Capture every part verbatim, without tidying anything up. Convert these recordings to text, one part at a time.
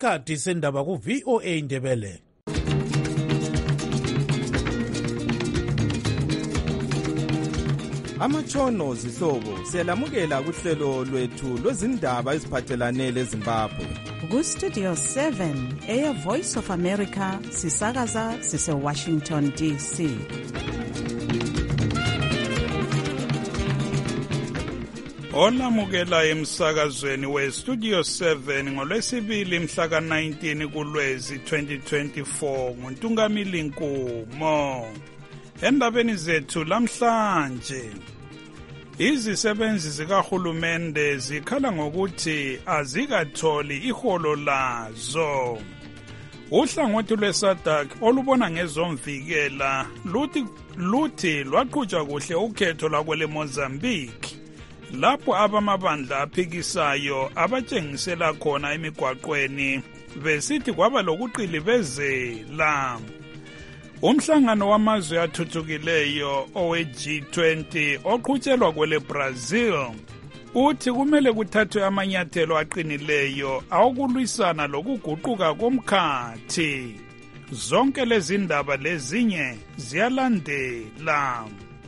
isikhathi sendaba ku-V O A Ndebele. Amatshono zihlobo siyalamukela kuhlelo lwethu lwezindaba eziphathelane leZimbabwe. Ku-Studio seven, Air Voice of America, sisakaza sise-Washington D C. Olamukela emsakazweni we-Studio seven ngolwesibili mhla ka nineteen kuLwezi twenty twenty-four nguNtungamili Nkumo. Endabeni zethu lamhlanje, izisebenzi zikahulumende zikhala ngokuthi azikatholi iholo lazo. Uhlangothi lweSADC olubona ngezomvikela luthi luthi lwaqhutshwa kuhle ukhetho lwakwele Mozambique, lapho abamabandla aphikisayo abatshengisela khona emigwaqweni besithi kwaba lokuqilibezela. Umhlangano wamazwe athuthukileyo owe-G twenty oqhutshelwa kwele Brazil uthi kumele kuthathwe amanyathelo aqinileyo awokulwisana lokuguquka komkhathi. Zonke lezi ndaba lezinye ziyalandela.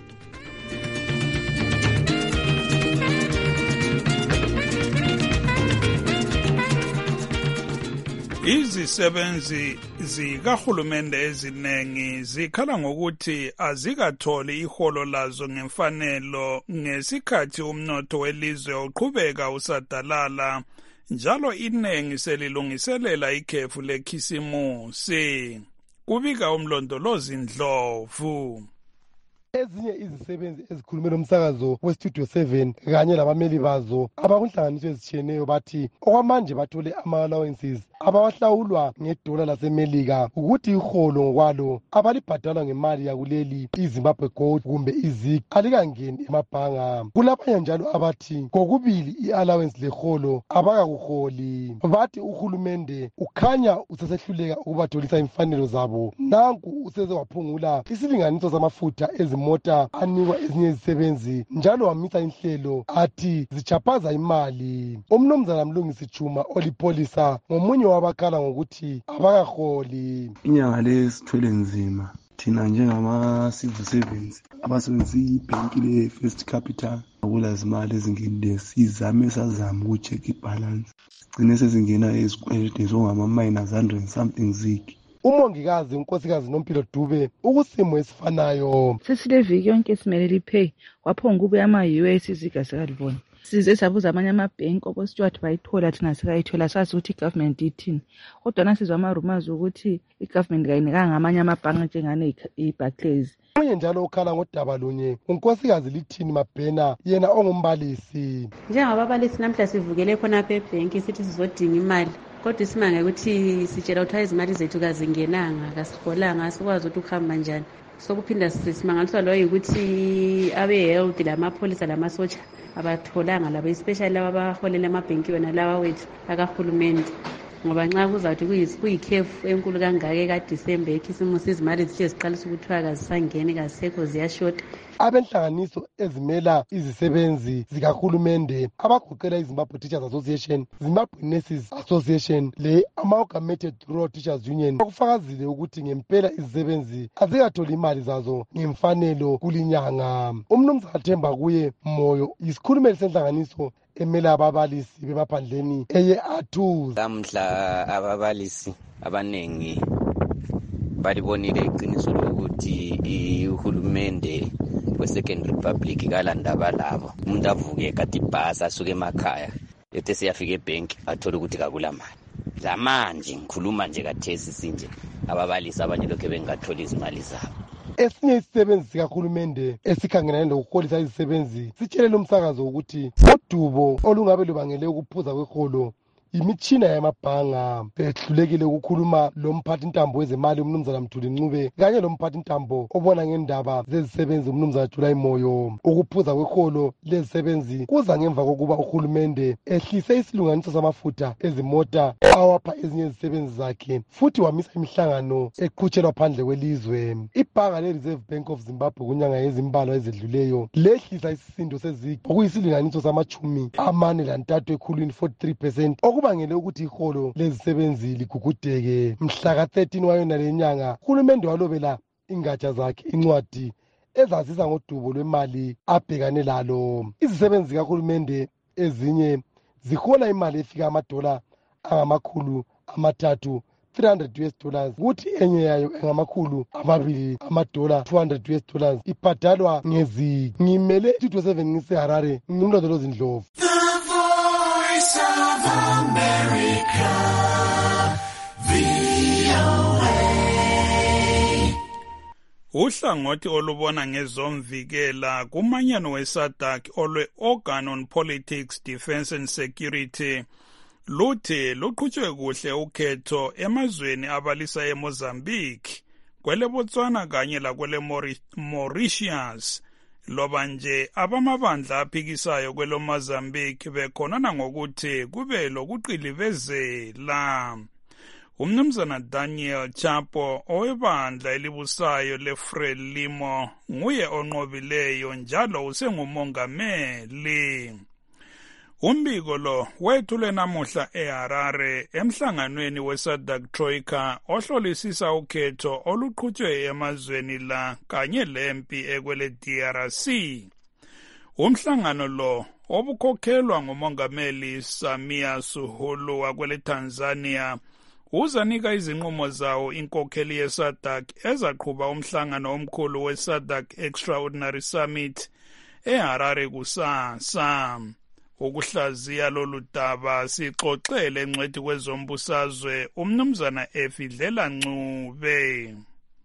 Izisebenzi zikahulumende ezinengi zikhala ngokuthi azikatholi iholo lazo ngemfanelo ngesikhathi umnotho welizwe uqhubeka usadalala, njalo iningi selilungiselela ikhefu lekhisimusi. Kubika umlondolozi Ndlovu. Ezinye izisebenzi ezikhulumela umsakazo we-Studio seven kanye labameli bazo abakunhlanganiso ezitshiyeneyo bathi okwamanje bathole ama-allowances abawahlawulwa ngedola lasemelika ukuthi iholo ngokwalo abalibhadalwa ngemali yakuleli iZimbabwe Gold kumbe iZig alikangeni emabhanga. Kulabanye njalo abathi kokubili i-allowance leholo abakakuholi. Bathi uhulumende ukhanya usesehluleka ukubatholisa imfanelo zabo. Nanku useze waphungula isilinganiso samafutha ezimota anikwa ezinye izisebenzi njalo wamisa inhlelo athi zichaphaza imali. Umnumzana Mlungisi Chuma olipolisa ngomunye wabakhala ngokuthi abakaholi. Inyanga lesithwele nzima thina njengama-civil servants abasebenzisa ibhenki le-First Capital akulazimali ezingenile sizame sazama ukucheck ibalance sigcine sezingena ezikweleti zongama-minus one hundred something zig. Umongikazi unkosikazi Nompilo Dube ukusimo esifanayo. Sesileviki yonke simele lipay waphonga ubuya ama-U S iziga sikalibona. Size sabuza amanye amabhenki obosteward bayithola thina sikayithola sazi ukuthi igovernment ithini. Kodwa nasizwa ama-rumors ukuthi igovernment kayinikanga amanye amabhanki njengane i-Barclays. Omunye njalo ukhala ngodaba lunye unkosikazi Lithini Mabhena yena ongumbalisi. Njengababalisi namhla sivukele khonapha ebhenki sithi sizodinga imali. Kodwa isimanga ukuthi sitshela ukuthi izimali zethu kazingenanga kasiholanga sikwazi ukuthi ukuhamba njani. Sokuphinda sisimangaliswa lo ukuthi abe-health lamapholisa lamasotsha abatholanga labo especially laba abaholela amabhenki wona lawa wethu akahulumende, ngoba nxa kuzawuthi kuyikhefu enkulu kangaka ekaDisemba ekhisimusi izimali zithe ziqalisa ukuthiwa kazisangeni kazisekho ziyashota. Abenhlanganiso ezimela izisebenzi zikahulumende abagoqela iZimbabwe Teachers Association, Zimbabwe Nurses Association le-Amalgamated Rural Teachers Union bakufakazile ukuthi ngempela izisebenzi azikatholi imali zazo ngemfanelo kulinyanga. Umnumzana Themba kuye Moyo yisikhulumeli senhlanganiso emela ababalisi bemaphandleni eye-Atuz. Lamhla ababalisi abanengi balibonile iqiniso lokuthi uhulumende we-Second Republic kalandaba labo. Umuntu avuke kati ibhasi asuke emakhaya ethe siyafika ebhenki athola ukuthi kakula mali. Zamanje ngikhuluma nje kathesi sinje ababalisi abanye lokho bengatholi izimali zabo. Esinye isisebenzi sikahulumende esikhangelane lokuholisa izisebenzi sitshelela umsakazo ukuthi udubo olungabe lubangele ukuphuza kweholo imitshina yamabhanga. Behlulekile ukukhuluma lomphathi intambo wezemali umnumzana Mthuli Ncube kanye lomphathi intambo obona ngendaba zezisebenzi umnumzana July Moyo. Ukuphuza kweholo lezisebenzi kuza ngemva kokuba uhulumende ehlise isilunganiso samafutha ezimota awapha ezinye izisebenzi zakhe futhi wamisa imihlangano eqhutshelwa phandle kwelizwe. Ibhanga le-Reserve Bank of Zimbabwe kunyanga yezimbalwa ezedluleyo lehlisa isisindo sezigi okuyisilinganiso samachumi amane lantathu ekhulwini forty-three percent okubangele ukuthi iholo lezisebenzi ligugudeke. Mhla ka-thirteen wayona le nyanga uhulumende walobela ingatsha zakhe incwadi ezazisa ngodubo lwemali abhekane lalo. Izisebenzi zikahulumende ezinye zihola imali efika amadola angamakhulu amathathu three hundred U S dollars, kuthi enye yayo engamakhulu amabili amadola two hundred U S dollars ibhadalwa ngezi. Ngimele two seven ngiseharare, ngimlondolozi Ndlovu. The Voice of America, V O A. Uhlangothi olubona ngezomvikela kumanyano weSADC olwe-Organ on Politics, Defence and Security luthi luqhutshwe kuhle ukhetho emazweni abalisa eMozambique, kwele Botswana kanye lakwele Mauritius. Loba nje abamabandla aphikisayo kwelo Mozambique bekhonana ngokuthi kube lokuqilivezela. Umnumzana Daniel Chapo owebandla elibusayo leFrelimo nguye onqobileyo njalo usengumongameli. Umbiko lo wethule namuhla eHarare emhlanganweni weSADC Troika ohlolisisa ukhetho oluqhutshwe emazweni la kanye lempi ekwele D R C. Umhlangano lo obukhokhelwa ngumongameli Samia Suluhu wakwele Tanzania uzanika izinqumo zawo inkokheli yeSADC ezaqhuba umhlangano omkhulu weSADC Extraordinary Summit eHarare kusasa. Ukuhlaziya lolu daba sixoxele encwadi kwezombusazwe umnumzana Efidlela Ncube.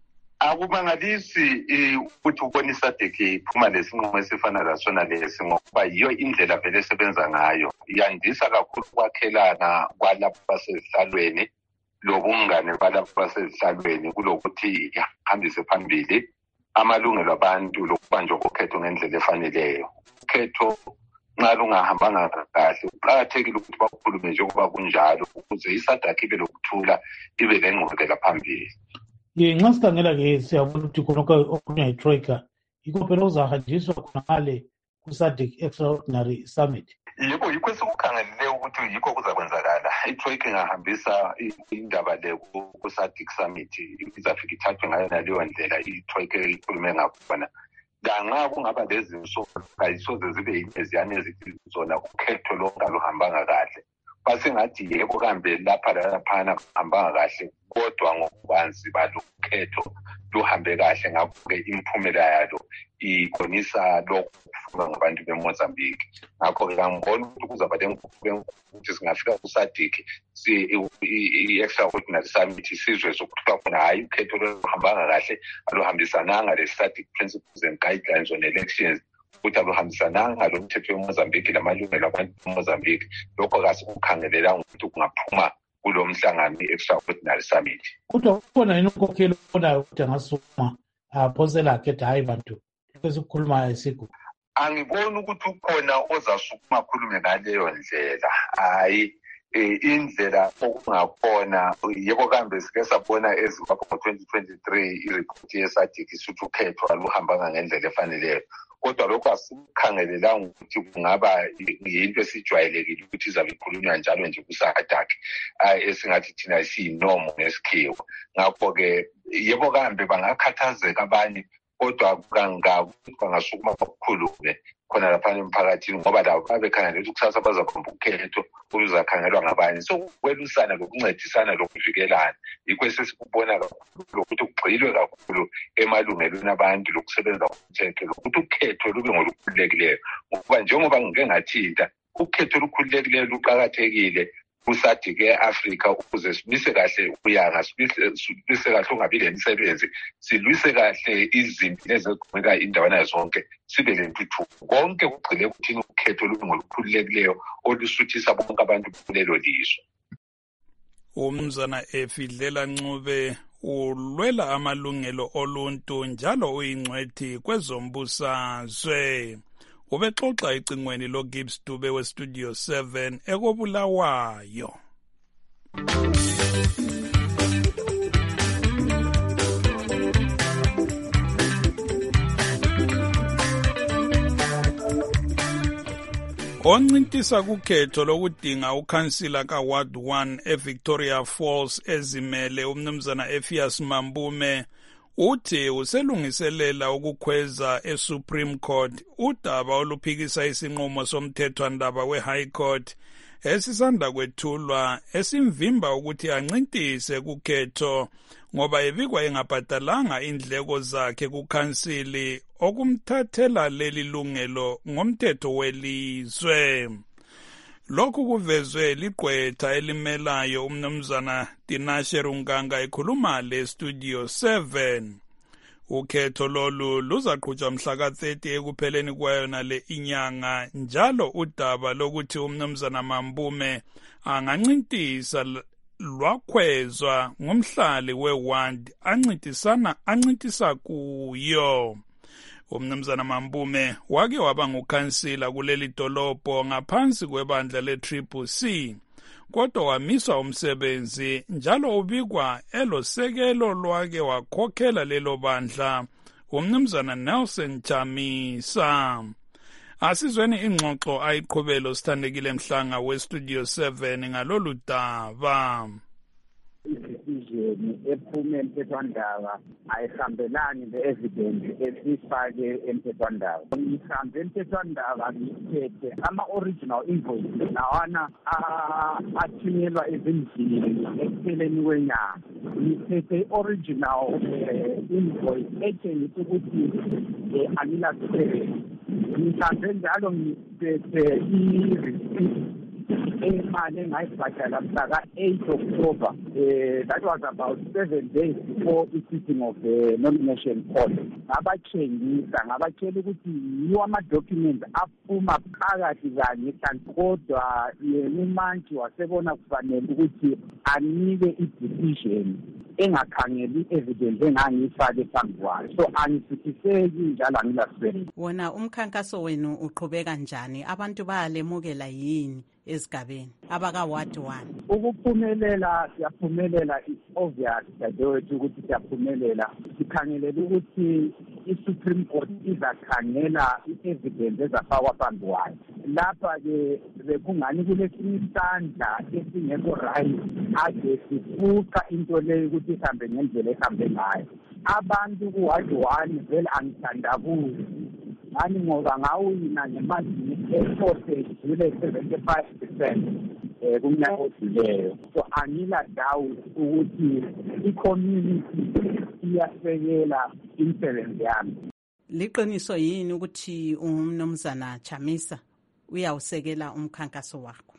Akubangalisi ukuthi ubona iSADC iphuma lesinqumo esifana lasona lesi ngoba yiyo indlela vele esebenza ngayo. Yandisa kakhulu kwakhelana kwalapho basezihlalweni lobungane balapho basezihlalweni kulokuthi ihambise phambili amalungelo abantu lokubanjwa kokhetho ngendlela efaneleyo. Ukhetho nxa lungahambanga kahle kuqakathekile ukuthi bakhulume njengoba kunjalo ukuze iSADC ibe lokuthula ibe lengqubekela phambili. Nxa sikhangela-ke siyabona ukuthi khonokho okunya yiTroika yikho phela uzahanjiswa khona ngale ku-SADC Extraordinary Summit. Yebo, yikho esikukhangelele ukuthi yikho kuzakwenzakala. iTroika ingahambisa indaba le ku-SADC Summit izafika ithathwe ngayo naleyo ndlela iTroika ikhulume ngakhona. Nganxa kungaba lezinso kayisoze zibe eziyane ezithi zona ukhetho lonke aluhambanga kahle. Basengathi yebo kambe lapha laphana kuhambanga kahle kodwa ngokubanzi balo ukhetho luhambe kahle ngakho-ke imiphumela yalo ikhonisa lokhu kufunwa ngabantu beMozambique. Ngakho-ke ngangibona ukuthi kuzaba lenguquko ukuthi singafika kuSADC i-Extraordinary Summit isizwe sokuthula khona hhayi ukhetho luhambanga kahle aluhambisananga le-SADC Principles and Guidelines on Elections ukuthi aluhambisananga lo mthetho weMozambique lamalungelo abantu beMozambique. Lokho kasikukhangelela ukuthi kungaphuma kulo mhlangano i-Extraordinary Summit. Kodwa ukhona yini unkokheli obonayo ukuthi angasukuma aphosela akhetha hhayi bantu esikukhulumayo isigu? Angiboni ukuthi ukhona ozasukuma akhulume ngaleyo ndlela. Hhayi indlela okungakhona yebo kambe sike sabona eZimbabwe ngo-twenty twenty-three iripoti yeSADC isuthi ukhetho aluhambanga ngendlela efaneleyo. Kodwa lokho asikukhangelelanga ukuthi kungaba yinto esijwayelekile ukuthi izabe ikhulunywa njalo nje kuSADC esingathi thina siyinomo ngesikhiwo. Ngakho-ke yebo kambe bangakhathazeka abanye kodwa kangakuthi bangasukuma kakhulu-ke khona laphana emphakathini ngoba labo babekhangela ukuthi kusasa bazabamba ukhetho oluzakhangelwa ngabanye. So ukwelusana lokuncedisana lokuvikelana yikho esesikubona kakhulu lokuthi kugxilwe kakhulu emalungelweni abantu lokusebenza komthetho lokuthi ukhetho lube ngolukhululekileyo ngokuba njengoba ngike ngathinta ukhetho olukhululekileyo luqakathekile kuSADC e-Afrika ukuze simise kahle uyanga simise kahle ungabi lemisebenzi silwise kahle izimpi ezigqumeka indawana zonke sibe lentuthuko konke kugxile ukuthini ukhetho lube ngolukhululekileyo olusuthisa bonke abantu kulelo lizwe. Umnumzana Efidlela Ncube ulwela amalungelo oluntu njalo uyingcwethi kwezombusazwe. Ubexoxa icingweni loGibbs Dube weStudio seven ekobulawayo. Oncintisa kukhetho lokudinga ukhansila ka-Ward one eVictoria Falls ezimele umnumzana Ephias Mambume uthi uselungiselela ukukhweza eSupreme Court udaba oluphikisa isinqumo somthethwandaba we-High Court esisanda kwethulwa esimvimba ukuthi ancintise kukhetho ngoba ebikwa engabhadalanga indleko zakhe kukhansili okumthathela leli lungelo ngomthetho welizwe. Lokhu kuvezwe liqwetha elimelayo umnumzana Tinashe Runganga ekhuluma le-Studio seven. Ukhetho lolu luzaqhutshwa mhla ka-thirty ekupheleni kwayona le inyanga njalo udaba lokuthi umnumzana Mambume angancintisa lwakhwezwa ngumhlali we-ward ancintisana ancintisa kuyo. Umnumzana Mambume wake waba ngukhansila kuleli dolobho ngaphansi kwebandla le-Triple C, kodwa wamiswa umsebenzi njalo ubikwa elosekelo lwake wakhokhela lelo bandla umnumzana Nelson Chamisa. Asizweni ingxoxo ayiqhubelo sithandekile Mhlanga we-Studio seven ngalolu daba. Decision ephume emthethwandaba ayihambelani ne-evidence esifake emthethwandaba. Ngihambe emthethwandaba ngithethe ama-original invoices lawana athunyelwa ezindlini ekupheleni kwenyanga. Ngithethe i-original invoice etshengisa ukuthi angilasebenzi. Ngihambe njalo ngithethe i-receipt imali engayibhadala mhla ka-eight October. Uh, that was about seven days before the sitting of the nomination court. Ngabatshengisa ngabatshela ukuthi yiwo ama-documents aphuma phakathi kanye kanti kodwa yena umantshi wasebona kufanele ukuthi anike i-decision engakhangeli i-evidence engangiyifake phambi kwayo. So angisithiseki njalo angilasebenzi. Wona umkhankaso wenu uqhubeka njani? Abantu bayalemukela yini esigabeni abaka-Ward one? Ukuphumelela siyaphumelela, is obvious dadewethu ukuthi siyaphumelela. Sikhangelela ukuthi i-Supreme Court izakhangela i-evidence ezafakwa phambi kwayo. Lapha-ke bekungani kulesinye isandla esingekho right ade sifuqa into leyo ukuthi ihambe ngendlela ehambe ngayo. Abantu ku-Ward one vele angithandabuzi ngani ngoba ngawina ngemali eforce edlule seventy-five percent eh kumnyaka odluleyo. So angila doubt ukuthi i-community iyasekela imisebenzi yami. Liqiniso yini ukuthi umnumzana Chamisa uyawusekela umkhankaso wakho?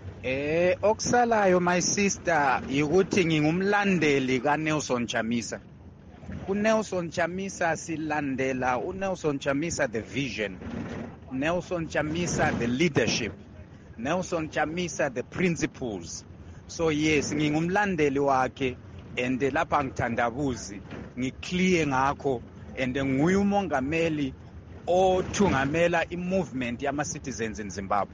Eh okusalayo my sister ukuthi ngingumlandeli kaNelson Chamisa. uNelson Chamisa silandela uNelson Chamisa the vision, Nelson Chamisa the leadership, Nelson Chamisa the principles. So yes, ngingumlandeli wakhe and lapha ngithandabuzi ngiclear ngakho and nguye umongameli othungamela i-movement yama-citizens in Zimbabwe.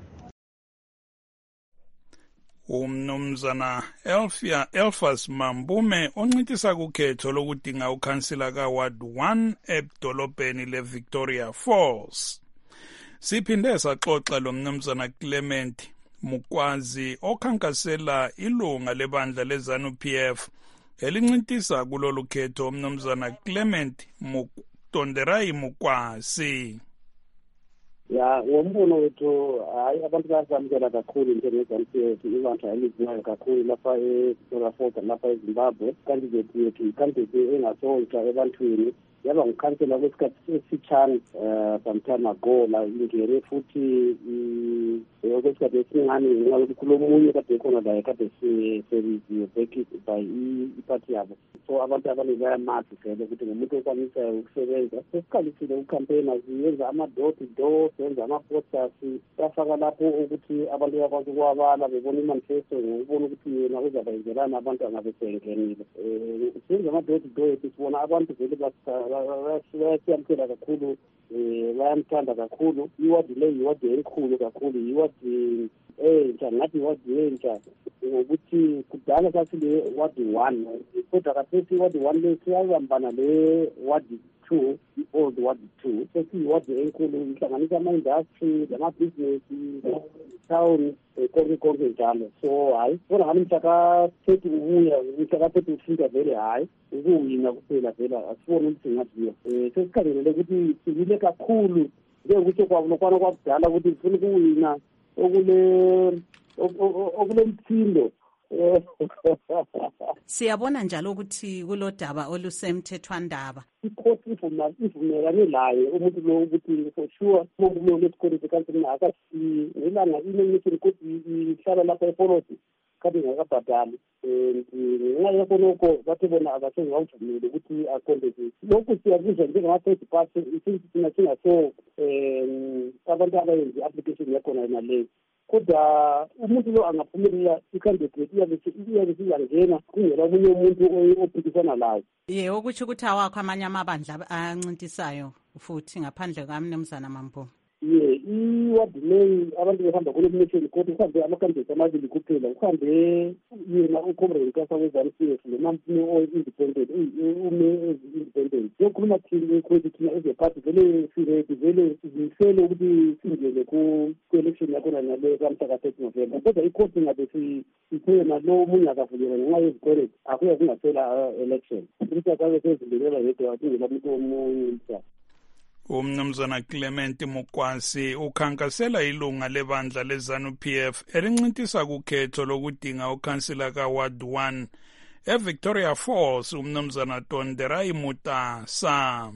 Umnumzana Elfia Elphas Mambume oncintisa kukhetho lokudinga ukhansila ka-Ward one edolobheni le-Victoria Falls. Siphinde saxoxa lo mnumzana Clement Mukwazi okhankasela ilunga lebandla le-ZANU-P F elincintisa kulolu khetho umnumzana Clement Mutonderai Mukwazi. Ya ngombono wethu hayi abantu basamkela kakhulu into ngezansi yethu ibantu ayiliziwayo kakhulu lapha eVictoria Falls lapha eZimbabwe. Candidate yethu candidate engasontsha ebantwini yaba ngukhansela kwesikhathi esifitshane some time ago la ingene futhi kwesikhathi esingani ngenxa yokuthi lo munye kade khona la kade seviziwe back by iparty yabo. So abantu abaningi bayamazi vele ukuthi ngumuntu okwanisayo ukusebenza. Sesiqalisile ucampaign siyenza ama-door to door, senza ama-posters, safaka lapho ukuthi abantu bakwazi ukuwabala bebona imanifesto ngokubona ukuthi yena uzabayenzelani abantu angabe sengenile. Senza ama-door to door sibona abantu vele bayasiyamkela kakhulu, bayamthanda kakhulu. Iwadi le iwadi enkulu kakhulu, iwadi entsha ngathi iwadi entsha ngokuthi kudala sasile wadi one kodwa kasethi wadi one le siyabambana le wadi two, i-old ward two. Sesiyi-ward enkulu ihlanganisa ama-industry, lama-business, town, konke konke njalo. So hayi, bona ngami mhla ka-thirty ubuya, mhla ka-thirty ufika vele hayi, ukuwina kuphela vele, asiboni ukuthi ngathi um sesikhangelele ukuthi sibile kakhulu njengokuthi kwabonokwana kwakudala ukuthi sifuna ukuwina okule okule mthindo. Siyabona njalo ukuthi kulodaba olusemthethwandaba. Ikhosi ivumelane laye umuntu lo ukuthi for sure umuntu lesikole sekanti akasi ngelanga inomithini ukuthi ihlala lapha epolicy kade ngakabhadali ngenxa yakho lokho bathi bona abasengawuvumeli ukuthi akhondeze lokhu siyakuzwa njengama-third party since thina singaso um abantu abayenza i-application yakhona naleyo kodwa umuntu lo angaphumelela i-candidate iyabe siyangena kungela omunye umuntu ophikisana layo. Ye okutsho ukuthi awakho amanye amabandla ancintisayo futhi ngaphandle kaMnumzana Mambo. Ye iwadi leyi abantu behamba kule-nomination court uhambe ama-candidate amabili kuphela uhambe yena ucomrade Nkasa we-ZANU P F nomampini o-independent ume independent yokhuluma thina ukuthi thina ezephathi vele siredi vele zihlele ukuthi singene ku-election yakhona nale kamhla ka-thirty November kodwa ikhosi ngabe sithe nalo omunye akavuleka ngenxa yezikweleti akuya kungaphela election ukuthi akabe sezilelela yedwa athingela umuntu omunye mhlaba. Umnumzana Clement Mukwasi ukhankasela ilunga lebandla leZANU P F elincintisa kukhetho lokudinga ukhansila ka-Ward one eVictoria Falls umnumzana Tonderai Mutasa.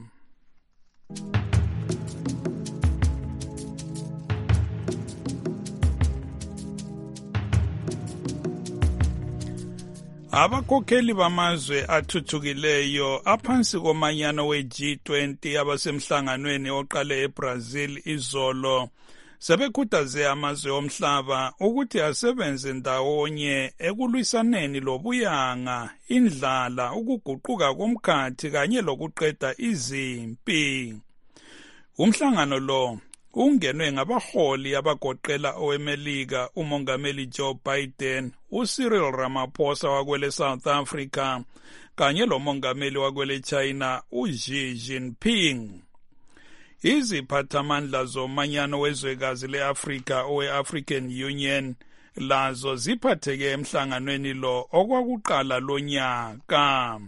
Abakhokheli bamazwe athuthukileyo aphansi komanyano we-G twenty abasemhlanganweni oqale eBrazil izolo sebekhuthaze amazwe omhlaba ukuthi asebenze ndawonye ekulwisaneni lobuyanga, indlala, ukuguquka komkhathi kanye lokuqeda izimpi. Umhlangano lo ungenwe ngabaholi abagoqela owemelika umongameli Joe Biden, uCyril Ramaphosa wakwele South Africa kanye lomongameli wakwele China uXi Jinping. Iziphathamandla zomanyano wezwekazi le-Afrika owe-African Union lazo ziphatheke emhlanganweni lo okwakuqala lonyaka.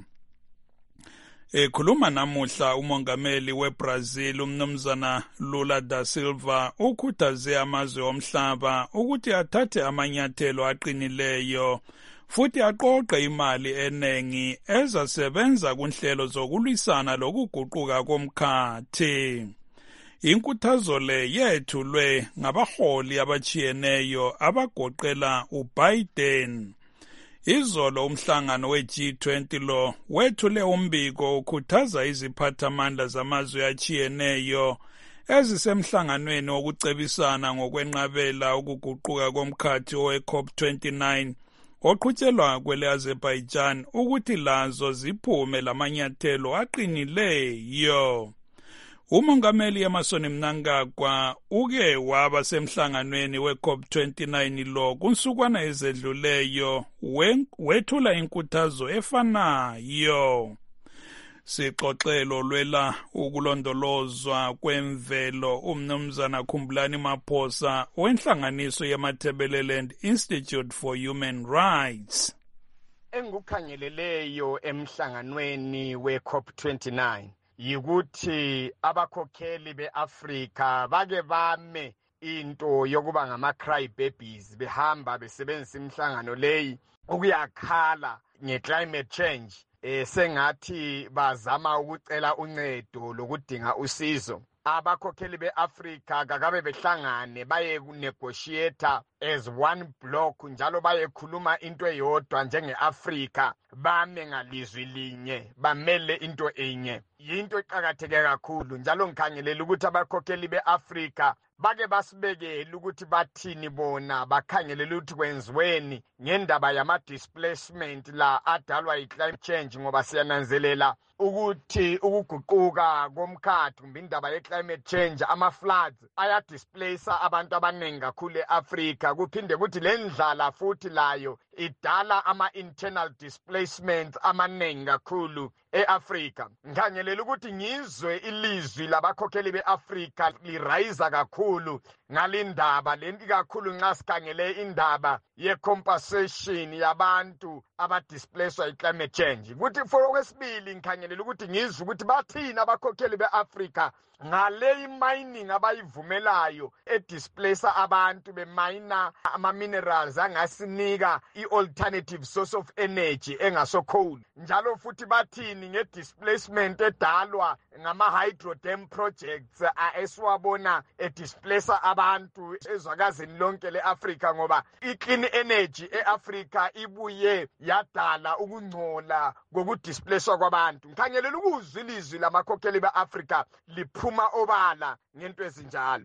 Ekhuluma namuhla umongameli weBrazil umnumzana Lula da Silva ukhuthaze amazwe omhlaba ukuthi athathe amanyathelo aqinileyo futhi aqoqe imali enengi ezasebenza kunhlelo zokulwisana lokuguquka komkhathi. Inkuthazo le yethulwe ngabaholi abachiyeneyo abagoqela uBiden. Izolo umhlangano we-G twenty lo wethule umbiko ukhuthaza iziphathamandla zamazwe achiyeneyo ezisemhlanganweni wokucebisana ngokwenqabela ukuguquka komkhathi owe-COP twenty-nine oqhutshelwa kwele Azerbaijan ukuthi lazo ziphume lamanyathelo aqinileyo. Umongameli Emmerson Mnangagwa uke waba semhlanganweni we-COP twenty-nine lo kunsukwana ezedluleyo wethula inkuthazo efanayo. Sixoxelo lwela ukulondolozwa kwemvelo umnumzana Khumbulani Maphosa wenhlanganiso yamaThebeleland Institute for Human Rights. Engikukhangeleleyo emhlanganweni we-COP twenty-nine yikuthi abakhokheli beAfrika bake bame into yokuba ngama-cry babies behamba besebenzisa imihlangano leyi ukuyakhala nge-climate change eh sengathi bazama ukucela uncedo lokudinga usizo. Abakhokheli beAfrika kakabe behlangane baye negotiate as one block njalo bayekhuluma into eyodwa njenge-Afrika bame ngalizwi linye bamele into enye. Yinto eqakatheke kakhulu njalo ngikhangelela ukuthi abakhokheli beAfrika bake basibekela ukuthi bathini bona bakhangelela ukuthi kwenziweni ngendaba yama-displacement la adalwa yi-climate change ngoba siyananzelela ukuthi ukuguquka komkhathi kumbe indaba ye-climate change ama-floods ayadisplace abantu abaningi kakhulu e-Afrika kuphinde kuthi le ndlala futhi layo idala ama-internal displacements amaningi kakhulu e-Afrika. Ngikhangelela ukuthi ngizwe ilizwi labakhokheli be-Afrika lirayisa kakhulu ngalindaba lenti kakhulu nxa sikhangele indaba ye-compensation yabantu abadisplaced yi-climate change. Ukuthi for okwesibili ngikhangelela ukuthi ngizwe ukuthi bathini abakhokheli be-Afrika ngale mining abayivumelayo edisplace abantu bemayina ama-minerals angasinika i-alternative source of energy engaso coal. Njalo futhi bathini nge-displacement edalwa ngama-hydrodam projects esiwabona edisplace abantu ezwekazini lonke le-Afrika, ngoba i-clean energy e-Afrika ibuye yadala ukungcola kokudisplacewa kwabantu. Ngikhangelela ukuzwa ilizwi lamakhokheli be-Afrika liphuma obala ngento ezinjalo.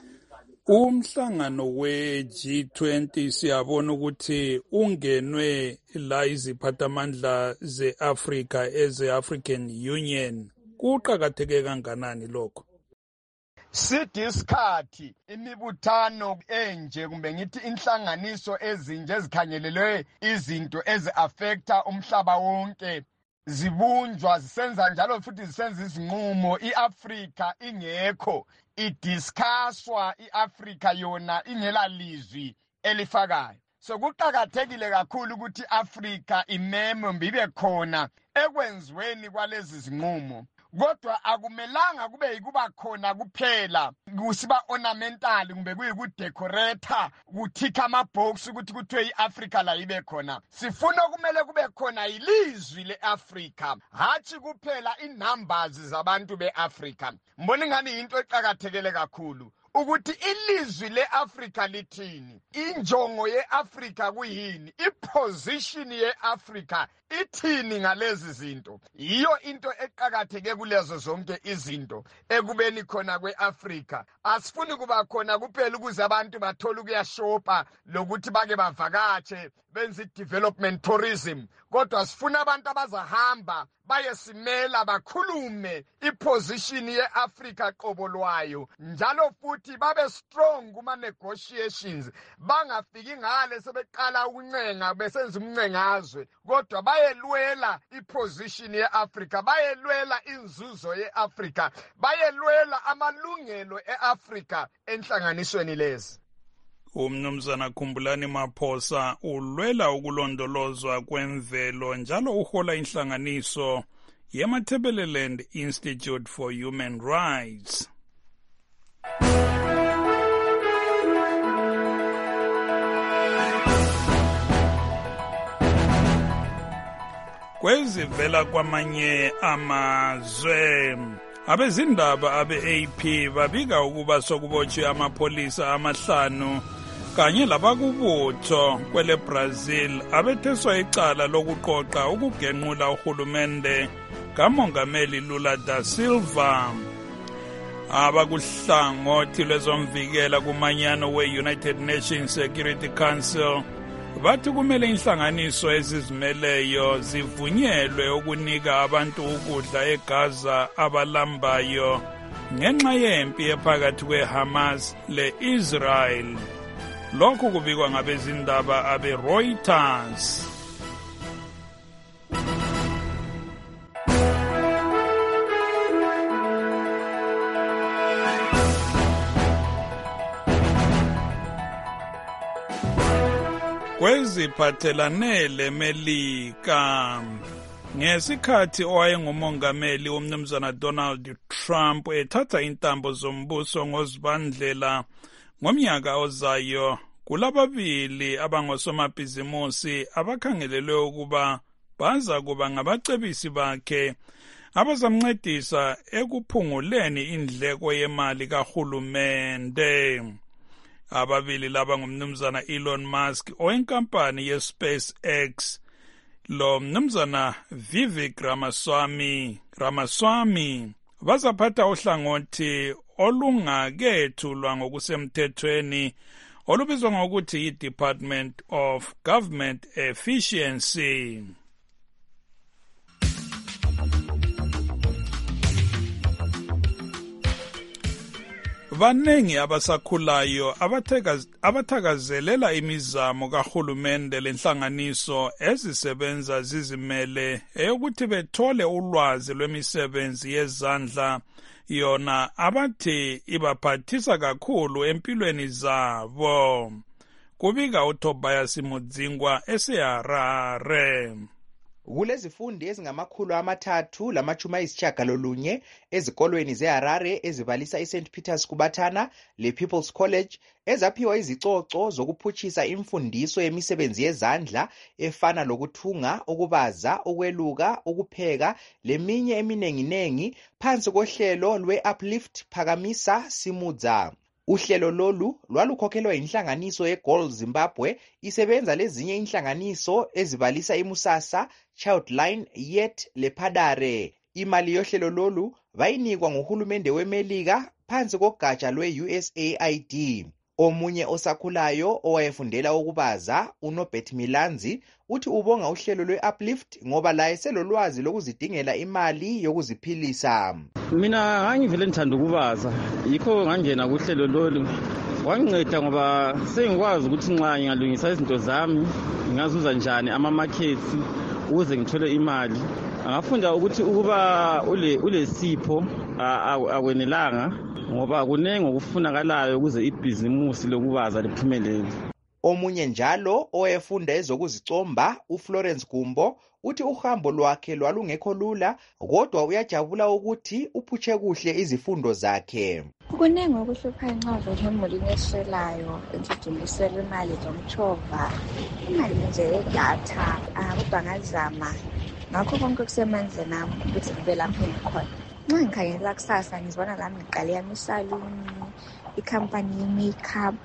Umhlangano we-G twenty siyabona ukuthi ungenwe la iziphathamandla ze-Afrika eze-African Union. Kuqakatheke kanganani lokho? Sithi isikhathi imibuthano enje kumbe ngithi inhlanganiso ezinje ezikhangelelwe izinto ezi-affecta umhlaba wonke zibunjwa, zisenza njalo futhi zisenza izinqumo, i-Afrika ingekho idiscusswa, i-Afrika yona ingela lizwi elifakayo. So kuqakathekile kakhulu ukuthi Afrika imeme mbibe khona ekwenziweni kwalezi zinqumo. Kodwa akumelanga kube yikuba khona kuphela kusiba ornamental kumbe kuyikudecorate kuthika amabhox ukuthi kuthiwe i-Afrika la ibe khona. Sifuna kumele kube khona ilizwi le-Afrika, hatshi kuphela i-numbers zabantu be-Afrika. Mbona ngani into eqakathekile kakhulu ukuthi ilizwi le-Afrika lithini, injongo ye-Afrika kuyini, iposition ye-Afrika ithini ngalezi zinto. Iyo into eqakatheke kulezo zonke izinto ekubeni khona kwe-Afrika. Asifuni kuba khona kuphela ukuze abantu bathole ukuyashopa lokuthi bake bavakatshe benze development tourism, kodwa sifuna abantu abazahamba bayesimela bakhulume iposition ye-Afrika qobo lwayo, njalo futhi babe strong kuma negotiations, bangafiki ngale sebeqala ukuncenga besenza umncengazwe, kodwa bayelwela iposition ye-Afrika, bayelwela inzuzo ye-Afrika, bayelwela amalungelo e-Afrika enhlanganisweni lezi. Umnumzana Khumbulani Maphosa ulwela ukulondolozwa kwemvelo njalo uhola inhlanganiso ye-Matabeleland Institute for Human Rights. Kwezivela kwamanye amazwe, abezindaba abe-A P babika ukuba sokubotshwe amapolisa amahlanu kanye labakubutho kwele Brazil abetheswa icala lokuqoqa ukugenqula uhulumende kaMongameli Lula da Silva. Abakuhlangothi lwezomvikela kumanyano we-United Nations Security Council bathi kumele inhlanganiso ezizimeleyo zivunyelwe ukunika abantu ukudla eGaza abalambayo ngenxa yempi ephakathi kweHamas le-Israel. Lokhu kubikwa ngabezindaba abe-Reuters. Kweziphathelane leMelika, ngesikhathi owayengumongameli umnumzana Donald Trump ethatha intambo zombuso ngoZibandlela ngomnyaka ozayo, kulababili abangosomabhizimusi abakhangelelwe ukuba baza kuba ngabacebisi bakhe abazamncedisa ekuphunguleni indleko yemali kahulumende. Ababili laba ngumnumzana Elon Musk owenkampani ye-SpaceX lo mnumzana Vivek Ramaswamy Ramaswamy bazaphatha uhlangothi olungakethulwa ngokusemthethweni olubizwa ngokuthi yi-Department of Government Efficiency. Vanengi abasakhulayo abathakazelela imizamo kahulumende lenhlanganiso ezisebenza zizimele eyokuthi bethole ulwazi lwemisebenzi yezandla yona abathi ibaphathisa kakhulu empilweni zabo. Kubika uTobias Mudzingwa eseHarare. Kulezifundi ezingamakhulu amathathu lamachuma ayisitshiyagalolunye ezikolweni zeHarare ezibalisa iSaint Peter's Kubathana lePeople's College ezaphiwa izicoco zokuphutshisa imfundiso yemisebenzi yezandla efana lokuthunga, ukubaza, ukweluka, ukupheka leminye eminenginengi phansi kohlelo lwe-Uplift Phakamisa Simudza. Uhlelo lolu lwalukhokhelwa inhlanganiso yeGoal Zimbabwe isebenza lezinye inhlanganiso ezibalisa iMusasa, Childline, Yet lePadare. Imali yohlelo lolu bayinikwa nguhulumende weMelika phansi kogatsha lwe-U S A I D. Omunye osakhulayo owayefundela ukubaza, uNobert Milanzi, uthi ubonga uhlelo lwe-Uplift ngoba laye selolwazi lokuzidingela imali yokuziphilisa. Mina ngangivele ngithanda ukubaza, yikho ngangena kuhlelo lolu. Wanginceda ngoba sengikwazi ukuthi nxa ngingalungisa izinto zami ngingazuza njani ama-markets ukuze ngithole imali. Ngafunda ukuthi ukuba ule ulesipho akwenelanga ngoba kunenge okufunakalayo ukuze ibhizimusi lokubaza liphumelele. Omunye njalo owayefunda ezokuzicomba uFlorence Gumbo uthi uhambo lwakhe lwalungekho lula kodwa uyajabula ukuthi uphutshe kuhle izifundo zakhe. Kunenge okuhluphayo nxa uvele emulini eswelayo entshuduluselwa imali zomtshova, imali nje yedatha, kodwa ngazama ngakho konke kusemandleni ami ukuthi ngibe lapho ngikhona. Nxa ngikhangela kusasa ngizibona lami ngiqale yami isaluni, ikhampani ye-makeup.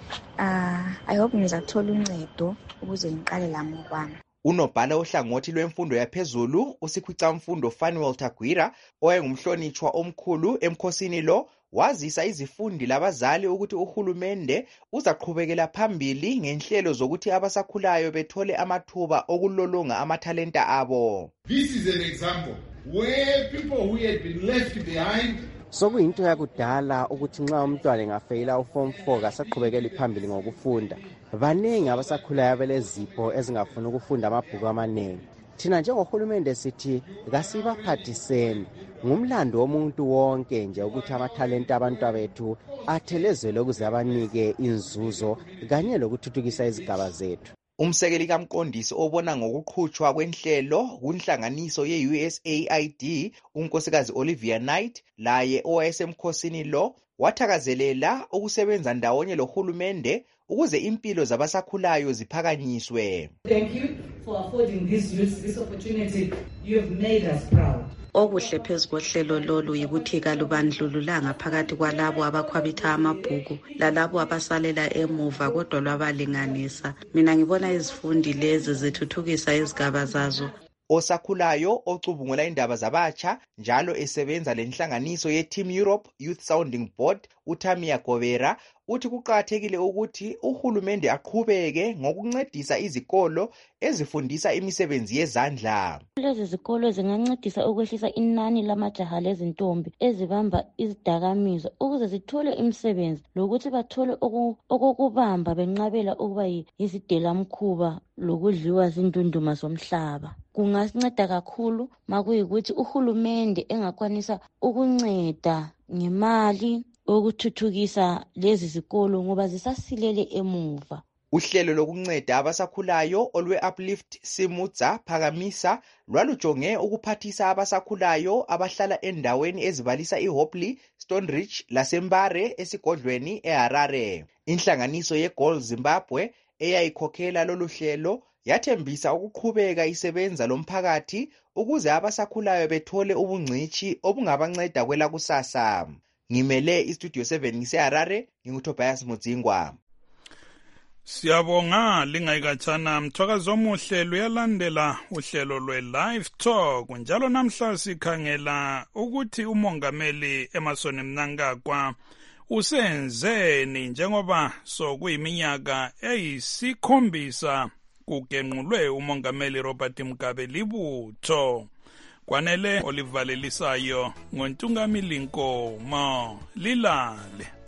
Uh, I hope ngizathola uncedo ukuze ngiqale lami kwami. Unobhala ohlangothi lwemfundo yaphezulu uSikhwicamfundo Fanuel Tagwira owayengumhlonitshwa omkhulu emkhosini lo wazisa izifundi labazali ukuthi uhulumende uzaqhubekela phambili ngenhlelo zokuthi abasakhulayo bethole amathuba okulolonga amathalenta abo. This is an example where people who had been left behind Sokuyinto yakudala ukuthi nxa umntwana engafeyila uform four kasaqhubekela phambili ngokufunda. Baningi abasakhulayo belezipho ezingafuna ukufunda amabhuku amaningi. Thina njengohulumende sithi kasibaphathiseni. Ngumlando womuntu wonke nje ukuthi amathalenta abantu abethu athelezele ukuze abanike inzuzo kanye lokuthuthukisa izigaba zethu. Umsekeli kamqondisi obona ngokuqhutshwa kwenhlelo kunhlanganiso ye-U S A I D unkosikazi Olivia Knight laye owayesemkhosini lo wathakazelela ukusebenza ndawonye lohulumende ukuze impilo zabasakhulayo ziphakanyiswe. Thank you for affording this youth this opportunity. You have made us proud. Okuhle phezu kohlelo lolu yikuthi kalubandlululanga phakathi kwalabo abakhwabitha amabhuku lalabo abasalela emuva kodwa lwabalinganisa. Mina ngibona izifundi lezi zithuthukisa izigaba zazo. Osakhulayo ocubungula indaba zabatsha njalo esebenza lenhlanganiso ye-Team Europe Youth Sounding Board uTamia Gobera uthi kuqakathekile ukuthi uhulumende aqhubeke ngokuncedisa izikolo ezifundisa imisebenzi yezandla. Lezi zikolo zingancedisa ukwehlisa inani lamajaha lezintombi ezibamba izidakamizwa ukuze zithole imisebenzi lokuthi bathole okokubamba benqabela ukuba yizidelamkhuba lokudliwa zindunduma zomhlaba. Kungasinceda kakhulu makuyikuthi uhulumende engakwanisa ukunceda ngemali ukuthuthukisa lezi zikolo ngoba zisasilele emuva. Uhlelo lokunceda abasakhulayo olwe-Uplift Simudza Phakamisa lwalujonge ukuphathisa abasakhulayo abahlala endaweni ezibalisa iHopley, Stoneridge laseMbare esigodlweni eHarare. Inhlanganiso yeGoal Zimbabwe eyayikhokhela lolu hlelo yathembisa ukuqhubeka isebenza lomphakathi ukuze abasakhulayo bethole ubungcishi obungabanceda kwelakusasa. Ngimele iStudio seven ngiseHarare, nginguTobias Mudzingwa. Siyabonga lingayikatshana mthwakazi omuhle luyalandela uhlelo lwe-Live Talk njalo namhla sikhangela ukuthi umongameli Emmerson Mnangagwa usenzeni njengoba sokuyiminyaka eyisikhombisa kugenqulwe umongameli Robert Mugabe libutho. Kwanele olivalelisayo ngontungamili Nkomo lilale.